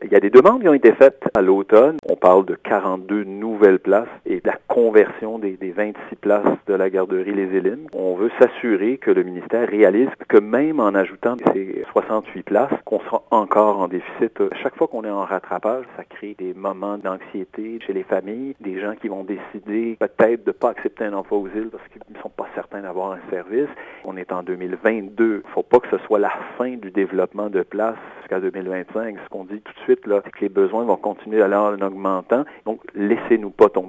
Il y a des demandes qui ont été faites à l'automne. On parle de 42 nouvelles places et de la conversion des 26 places de la garderie Les Élines. On veut s'assurer que le ministère réalise que même en ajoutant ces 68 places, qu'on sera encore en déficit. Chaque fois qu'on est en rattrapage, ça crée des moments d'anxiété chez les familles, des gens qui vont décider peut-être de ne pas accepter un emploi aux îles parce qu'ils ne sont pas certains d'avoir un service. On est en 2022. Il ne faut pas que ce soit la fin du développement de places jusqu'à 2025. Ce qu'on dit tout de suite, là, c'est que les besoins vont continuer à aller en augmentant. Donc, laissez-nous pas tomber.